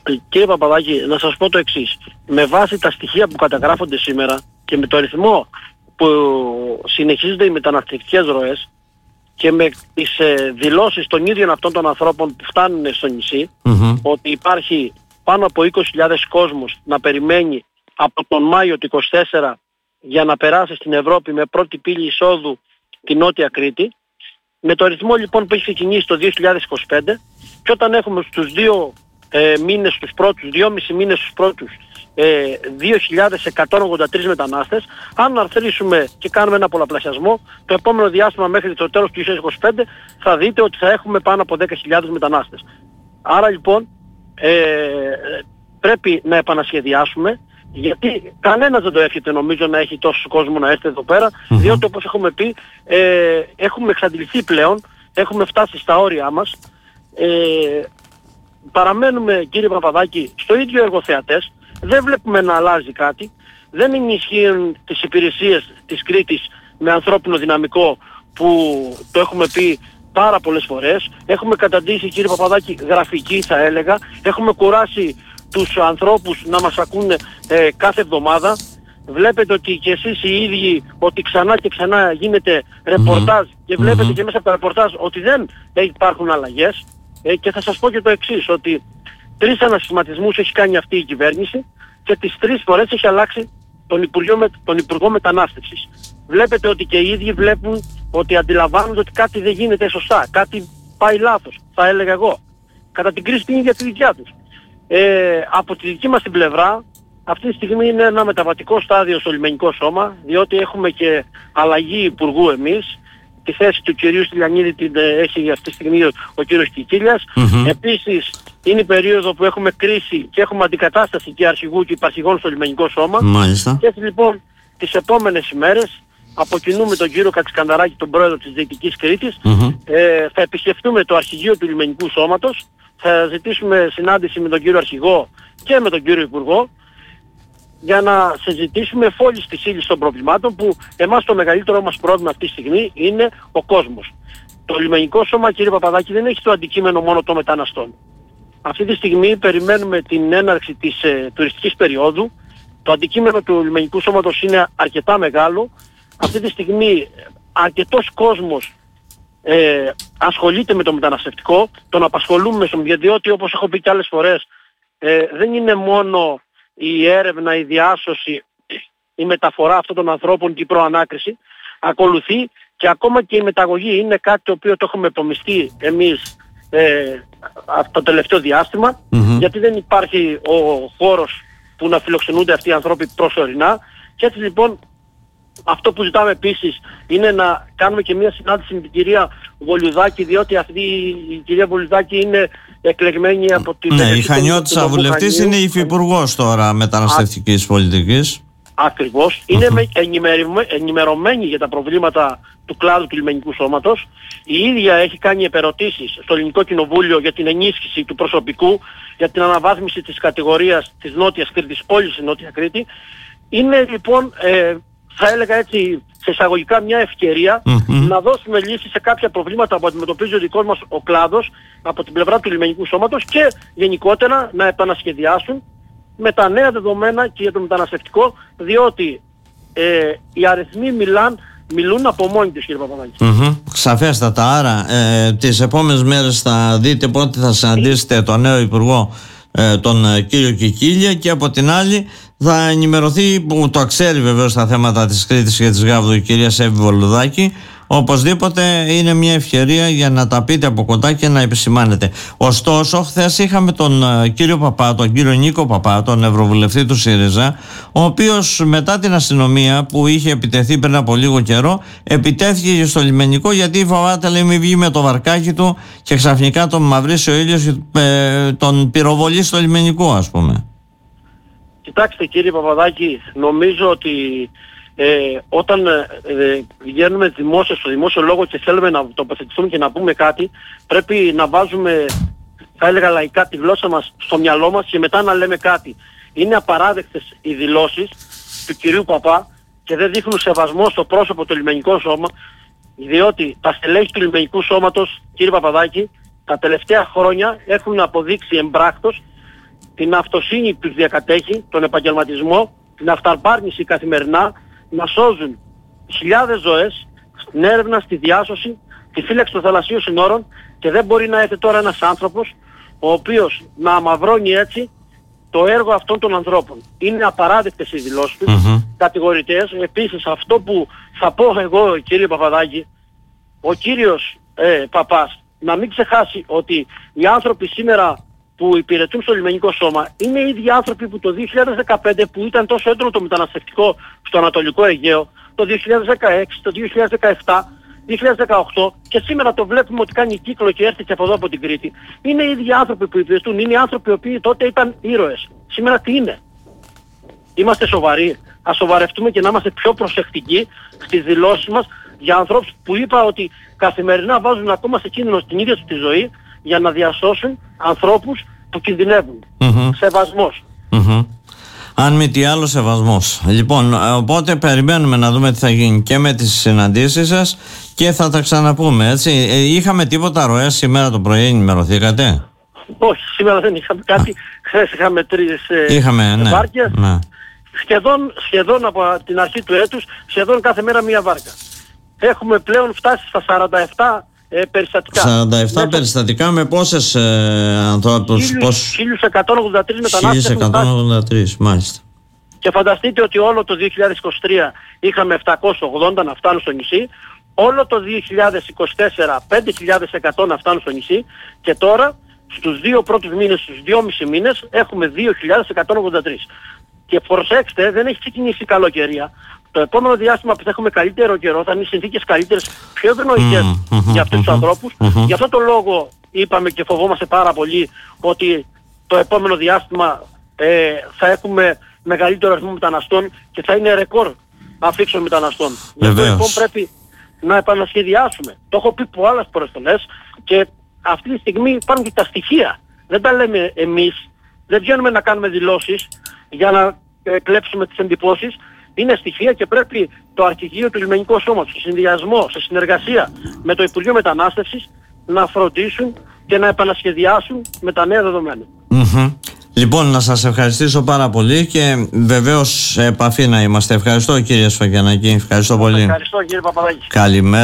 Κύριε Παπαδάκη, να σας πω το εξής. Με βάση τα στοιχεία που καταγράφονται σήμερα και με το ρυθμό που συνεχίζονται οι μεταναστευτικές ροές και με τις δηλώσεις των ίδιων αυτών των ανθρώπων που φτάνουν στο νησί, ότι υπάρχει πάνω από 20.000 κόσμος να περιμένει από τον Μάιο του 24 για να περάσει στην Ευρώπη με πρώτη πύλη εισόδου τη Νότια Κρήτη, με το ρυθμό λοιπόν που έχει ξεκινήσει το 2025, και όταν έχουμε στους 2 μήνες τους πρώτους, 2,5 μήνες τους πρώτους 2.183 μετανάστες, αν αρθρήσουμε και κάνουμε ένα πολλαπλασιασμό, το επόμενο διάστημα μέχρι το τέλος του 2025 θα δείτε ότι θα έχουμε πάνω από 10.000 μετανάστες. Άρα λοιπόν πρέπει να επανασχεδιάσουμε, γιατί κανένας δεν το εύχεται νομίζω να έχει τόσο κόσμο να έρθει εδώ πέρα, διότι όπως έχουμε πει έχουμε εξαντληθεί πλέον, έχουμε φτάσει στα όρια μας. Παραμένουμε, κύριε Παπαδάκη, στο ίδιο εργοθεατές, δεν βλέπουμε να αλλάζει κάτι, δεν ενισχύουν τις υπηρεσίες της Κρήτης με ανθρώπινο δυναμικό που το έχουμε πει πάρα πολλές φορές. Έχουμε καταντήσει, κύριε Παπαδάκη, γραφική θα έλεγα, έχουμε κουράσει τους ανθρώπους να μας ακούνε κάθε εβδομάδα. Βλέπετε ότι και εσείς οι ίδιοι ότι ξανά και ξανά γίνεται ρεπορτάζ και βλέπετε και μέσα από τα ρεπορτάζ ότι δεν υπάρχουν αλλαγές. Και θα σας πω και το εξής, ότι 3 ανασχηματισμούς έχει κάνει αυτή η κυβέρνηση και τις 3 φορές έχει αλλάξει τον Υπουργό Μετανάστευσης. Βλέπετε ότι και οι ίδιοι βλέπουν ότι αντιλαμβάνονται ότι κάτι δεν γίνεται σωστά, κάτι πάει λάθος, θα έλεγα εγώ. Κατά την κρίση την ίδια τη δικιά τους. Από τη δική μας την πλευρά, αυτή τη στιγμή είναι ένα μεταβατικό στάδιο στο λιμενικό σώμα, διότι έχουμε και αλλαγή υπουργού εμείς. Τη θέση του κυρίου Στυλιανίδη την έχει αυτή τη στιγμή ο κύριος Κικίλιας. Επίσης είναι η περίοδο που έχουμε κρίση και έχουμε αντικατάσταση και αρχηγού και υπαρχηγών στο λιμενικό σώμα. Μάλιστα. Και έτσι λοιπόν τις επόμενες ημέρες αποκοινούμε τον κύριο Κατσικανδαράκη, τον πρόεδρο της Δυτικής Κρήτης, θα επισκεφτούμε το αρχηγείο του λιμενικού σώματος, θα ζητήσουμε συνάντηση με τον κύριο αρχηγό και με τον κύριο υπουργό, για να συζητήσουμε φόλης της ύλης των προβλημάτων, που εμάς το μεγαλύτερο μας πρόβλημα αυτή τη στιγμή είναι ο κόσμος. Το λιμενικό σώμα, κύριε Παπαδάκη, δεν έχει το αντικείμενο μόνο των μεταναστών. Αυτή τη στιγμή περιμένουμε την έναρξη της τουριστικής περίοδου. Το αντικείμενο του λιμενικού σώματος είναι αρκετά μεγάλο. Αυτή τη στιγμή αρκετός κόσμος ασχολείται με το μεταναστευτικό, τον απασχολούμε, διότι όπως έχω πει και άλλες φορές, δεν είναι μόνο η έρευνα, η διάσωση, η μεταφορά αυτών των ανθρώπων και η προανάκριση, ακολουθεί και ακόμα και η μεταγωγή. Είναι κάτι το οποίο το έχουμε επομιστεί εμείς το τελευταίο διάστημα, γιατί δεν υπάρχει ο χώρος που να φιλοξενούνται αυτοί οι άνθρωποι προσωρινά. Και έτσι λοιπόν αυτό που ζητάμε επίσης είναι να κάνουμε και μια συνάντηση με την κυρία Βολιουδάκη, διότι αυτή η κυρία Βολιουδάκη είναι εκλεγμένη από την... Ναι, η Χανιώτισσα βουλευτής είναι υφυπουργός τώρα μεταναστευτικής πολιτικής. Ακριβώς. Είναι ενημερωμένη για τα προβλήματα του κλάδου του λιμενικού σώματος. Η ίδια έχει κάνει επερωτήσεις στο Ελληνικό Κοινοβούλιο για την ενίσχυση του προσωπικού, για την αναβάθμιση της κατηγορίας της Νότιας Κρήτης, όλης της Νότια Κρήτη. Είναι λοιπόν, θα έλεγα έτσι, σε εισαγωγικά μια ευκαιρία να δώσουμε λύση σε κάποια προβλήματα που αντιμετωπίζει ο δικός μας ο κλάδος από την πλευρά του λιμενικού σώματος, και γενικότερα να επανασχεδιάσουν με τα νέα δεδομένα και για το μεταναστευτικό, διότι οι αριθμοί μιλούν από μόνοι τους, κύριε Παπαδάκη. Σαφέστατα. Άρα τις επόμενες μέρες θα δείτε πότε θα συναντήσετε τον νέο υπουργό, τον κύριο Κικίλια, και από την άλλη θα ενημερωθεί, που το ξέρει βεβαίως τα θέματα της Κρήτης και της Γάβδου, η κυρία Σέβη Βολουδάκη. Οπωσδήποτε είναι μια ευκαιρία για να τα πείτε από κοντά και να επισημάνετε. Ωστόσο, χθες είχαμε τον κύριο Παπά, τον κύριο Νίκο Παπά, τον Ευρωβουλευτή του ΣΥΡΙΖΑ, ο οποίος μετά την αστυνομία που είχε επιτεθεί πριν από λίγο καιρό, επιτέθηκε στο λιμενικό, γιατί φοβάται, λέει, μην βγει με το βαρκάκι του και ξαφνικά τον μαυρίσει ο ήλιος και τον πυροβολεί στο λιμενικό, ας πούμε. Κοιτάξτε, κύριε Παπαδάκη, νομίζω ότι όταν βγαίνουμε στο δημόσιο λόγο και θέλουμε να τοποθετηθούμε και να πούμε κάτι, πρέπει να βάζουμε, θα έλεγα λαϊκά, τη γλώσσα μας στο μυαλό μας και μετά να λέμε κάτι. Είναι απαράδεκτες οι δηλώσεις του κυρίου Παπά και δεν δείχνουν σεβασμό στο πρόσωπο του λιμενικού σώμα, διότι τα στελέχη του λιμενικού σώματος, κύριε Παπαδάκη, τα τελευταία χρόνια έχουν αποδείξει εμπράκτος την αυτοσύνη που τους διακατέχει, τον επαγγελματισμό, την αυταρπάρνηση καθημερινά, να σώζουν χιλιάδες ζωές στην έρευνα, στη διάσωση, τη φύλαξη των θαλασσίων συνόρων, και δεν μπορεί να έρθει τώρα ένας άνθρωπος ο οποίος να αμαυρώνει έτσι το έργο αυτών των ανθρώπων. Είναι απαράδεκτες οι δηλώσεις τους, κατηγορητές. Επίσης, αυτό που θα πω εγώ, κύριε Παπαδάκη, ο κύριος Παπάς, να μην ξεχάσει ότι οι άνθρωποι σήμερα που υπηρετούν στο λιμενικό σώμα είναι οι ίδιοι άνθρωποι που το 2015, που ήταν τόσο έντονο το μεταναστευτικό στο Ανατολικό Αιγαίο, το 2016, το 2017, 2018, και σήμερα το βλέπουμε ότι κάνει κύκλο και έρθει και από εδώ από την Κρήτη. Είναι οι ίδιοι άνθρωποι που υπηρετούν, είναι οι άνθρωποι οι οποίοι τότε ήταν ήρωες. Σήμερα τι είναι? Είμαστε σοβαροί? Ας σοβαρευτούμε και να είμαστε πιο προσεκτικοί στις δηλώσεις μας για ανθρώπους που είπα ότι καθημερινά βάζουν ακόμα σε κίνδυνο την ίδια τους τη ζωή για να διασώσουν ανθρώπους που κινδυνεύουν. Σεβασμός. Αν μη τι άλλο, σεβασμός. Λοιπόν, οπότε περιμένουμε να δούμε τι θα γίνει και με τις συναντήσεις σας και θα τα ξαναπούμε, έτσι. Είχαμε τίποτα ροές σήμερα το πρωί, ενημερωθήκατε? Όχι, σήμερα δεν είχαμε κάτι. Χθες είχαμε 3 βάρκες. Ναι. Σχεδόν από την αρχή του έτους, σχεδόν κάθε μέρα μία βάρκα. Έχουμε πλέον φτάσει στα 47 περιστατικά. 47 περιστατικά με πόσες ανθρώπους? 1183 μετανάστες. 1183, μάλιστα. Και φανταστείτε ότι όλο το 2023 είχαμε 780 να φτάνουν στο νησί. Όλο το 2024 5.100 να φτάνουν στο νησί. Και τώρα στους 2 πρώτους μήνες, στους 2,5 μήνες έχουμε 2.183. Και προσέξτε, δεν έχει ξεκινήσει καλοκαιρία. Το επόμενο διάστημα που θα έχουμε καλύτερο καιρό, θα είναι οι συνθήκες καλύτερες, πιο ευνοϊκές για αυτούς τους ανθρώπους. Γι' αυτό το λόγο είπαμε και φοβόμαστε πάρα πολύ ότι το επόμενο διάστημα θα έχουμε μεγαλύτερο αριθμό μεταναστών και θα είναι ρεκόρ αφήξεων μεταναστών. Γι' αυτό λοιπόν πρέπει να επανασχεδιάσουμε. Το έχω πει από άλλες προστολές και αυτή τη στιγμή υπάρχουν και τα στοιχεία. Δεν τα λέμε εμείς, δεν βγαίνουμε να κάνουμε δηλώσεις για να κλέψουμε τις εντυπώσεις. Είναι στοιχεία και πρέπει το Αρχηγείο του Λιμενικού Σώματος, σε συνδυασμό, σε συνεργασία με το Υπουργείο Μετανάστευσης, να φροντίσουν και να επανασχεδιάσουν με τα νέα δεδομένα. Λοιπόν, να σας ευχαριστήσω πάρα πολύ και βεβαίως σε επαφή να είμαστε. Ευχαριστώ, κύριε Σφακιανάκη. Ευχαριστώ πολύ. Ευχαριστώ, κύριε Παπαδάκη. Καλημέρα.